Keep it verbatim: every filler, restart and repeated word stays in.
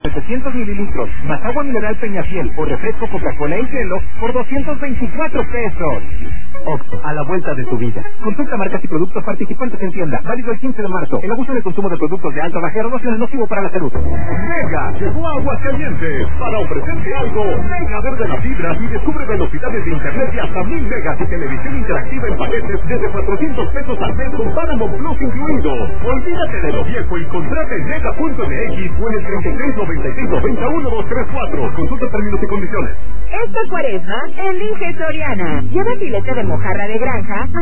setecientos mililitros, más agua mineral Peñafiel o refresco Coca-Cola y hielo por doscientos veinticuatro pesos. Oxxo, a la vuelta de tu vida. Consulta marcas y productos participantes en tienda. Válido el quince de marzo. El abuso de consumo de productos de alta bajera es nocivo para la salud. Mega llegó a Aguascalientes para ofrecerte algo. Mega verde la fibra y descubre velocidades de internet de hasta mil megas y televisión interactiva en paquetes desde cuatrocientos pesos al mes con Paramount Plus incluido. Olvídate de lo viejo y contrate en mega punto m x o en el treinta y tres noventa y seis noventa uno dos tres cuatro. Consulta términos y condiciones. Esta cuaresma, elige Soriana. Lleva filete de mojarra de granja